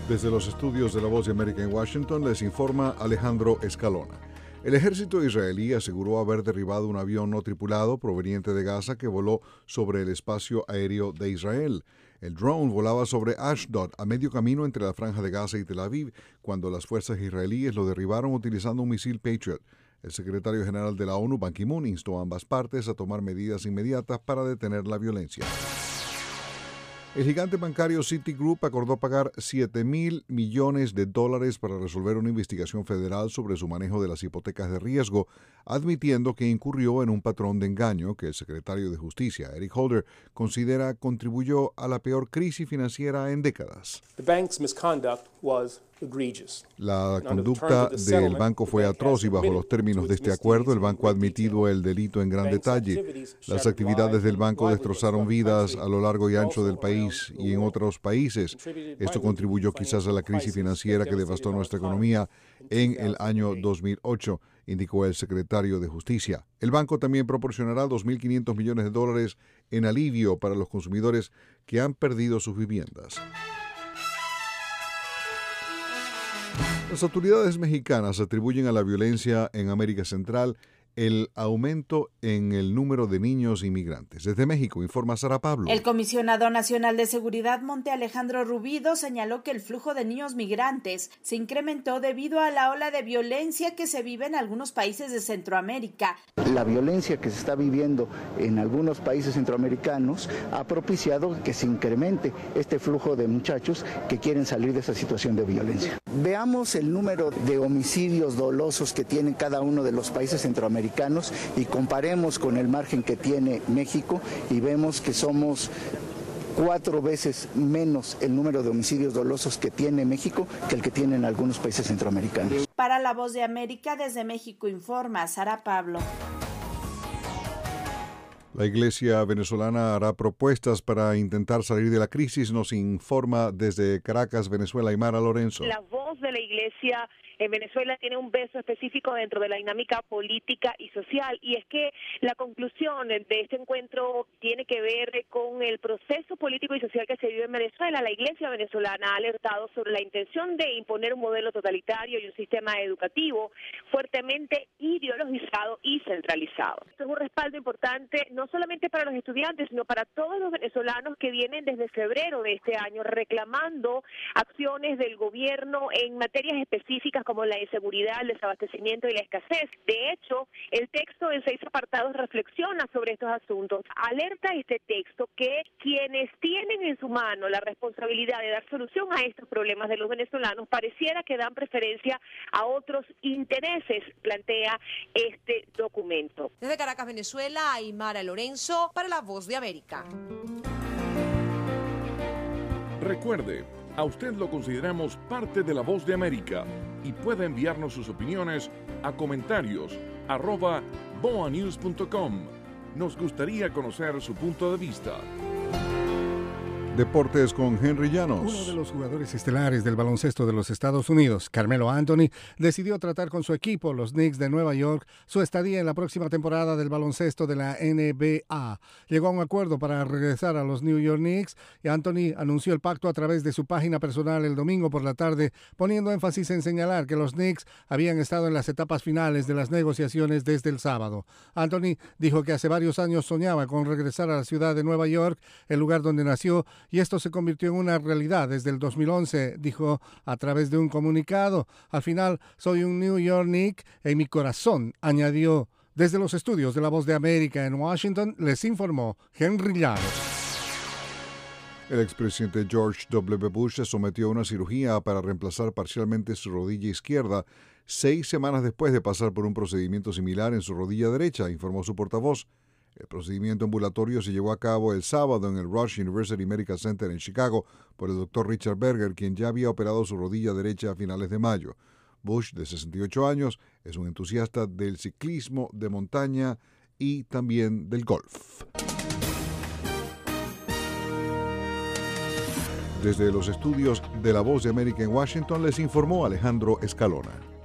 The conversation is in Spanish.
Desde los estudios de La Voz de América en Washington les informa Alejandro Escalona. El ejército israelí aseguró haber derribado un avión no tripulado proveniente de Gaza que voló sobre el espacio aéreo de Israel. El drone volaba sobre Ashdod, a medio camino entre la franja de Gaza y Tel Aviv, cuando las fuerzas israelíes lo derribaron utilizando un misil Patriot. El secretario general de la ONU, Ban Ki-moon, instó a ambas partes a tomar medidas inmediatas para detener la violencia. El gigante bancario Citigroup acordó pagar $7,000 millones para resolver una investigación federal sobre su manejo de las hipotecas de riesgo, admitiendo que incurrió en un patrón de engaño que el secretario de Justicia, Eric Holder, considera contribuyó a la peor crisis financiera en décadas. La conducta del banco fue atroz y bajo los términos de este acuerdo, el banco ha admitido el delito en gran detalle. Las actividades del banco destrozaron vidas a lo largo y ancho del país y en otros países. Esto contribuyó quizás a la crisis financiera que devastó nuestra economía en el año 2008, indicó el secretario de Justicia. El banco también proporcionará $2.500 millones en alivio para los consumidores que han perdido sus viviendas. Las autoridades mexicanas atribuyen a la violencia en América Central el aumento en el número de niños inmigrantes. Desde México, informa Sara Pablo. El comisionado nacional de seguridad, Monte Alejandro Rubido, señaló que el flujo de niños migrantes se incrementó debido a la ola de violencia que se vive en algunos países de Centroamérica. La violencia que se está viviendo en algunos países centroamericanos ha propiciado que se incremente este flujo de muchachos que quieren salir de esa situación de violencia. Veamos el número de homicidios dolosos que tienen cada uno de los países centroamericanos y comparemos con el margen que tiene México y vemos que somos 4 veces menos el número de homicidios dolosos que tiene México que el que tienen algunos países centroamericanos. Para La Voz de América, desde México informa Sara Pablo. La Iglesia venezolana hará propuestas para intentar salir de la crisis, nos informa desde Caracas, Venezuela, Aymara Lorenzo. La voz de la Iglesia en Venezuela tiene un peso específico dentro de la dinámica política y social, y es que la conclusión de este encuentro tiene que ver con el proceso político y social que se vive en Venezuela. La Iglesia venezolana ha alertado sobre la intención de imponer un modelo totalitario y un sistema educativo fuertemente ideologizado y centralizado. Esto es un respaldo importante no solamente para los estudiantes, sino para todos los venezolanos que vienen desde febrero de este año reclamando acciones del gobierno en materias específicas como la inseguridad, el desabastecimiento y la escasez. De hecho, el texto en 6 apartados reflexiona sobre estos asuntos. Alerta este texto que quienes tienen en su mano la responsabilidad de dar solución a estos problemas de los venezolanos pareciera que dan preferencia a otros intereses, plantea este documento. Desde Caracas, Venezuela, Aymara Lorenzo para La Voz de América. Recuerde, a usted lo consideramos parte de La Voz de América y puede enviarnos sus opiniones a comentarios@boanews.com. Nos gustaría conocer su punto de vista. Deportes con Henry Llanos. Uno de los jugadores estelares del baloncesto de los Estados Unidos, Carmelo Anthony, decidió tratar con su equipo, los Knicks de Nueva York, su estadía en la próxima temporada del baloncesto de la NBA. Llegó a un acuerdo para regresar a los New York Knicks y Anthony anunció el pacto a través de su página personal el domingo por la tarde, poniendo énfasis en señalar que los Knicks habían estado en las etapas finales de las negociaciones desde el sábado. Anthony dijo que hace varios años soñaba con regresar a la ciudad de Nueva York, el lugar donde nació, y esto se convirtió en una realidad desde el 2011, dijo a través de un comunicado. Al final, soy un New York Knick en mi corazón, añadió. Desde los estudios de La Voz de América en Washington, les informó Henry Llanos. El expresidente George W. Bush se sometió a una cirugía para reemplazar parcialmente su rodilla izquierda 6 semanas después de pasar por un procedimiento similar en su rodilla derecha, informó su portavoz. El procedimiento ambulatorio se llevó a cabo el sábado en el Rush University Medical Center en Chicago por el Dr. Richard Berger, quien ya había operado su rodilla derecha a finales de mayo. Bush, de 68 años, es un entusiasta del ciclismo de montaña y también del golf. Desde los estudios de La Voz de América en Washington les informó Alejandro Escalona.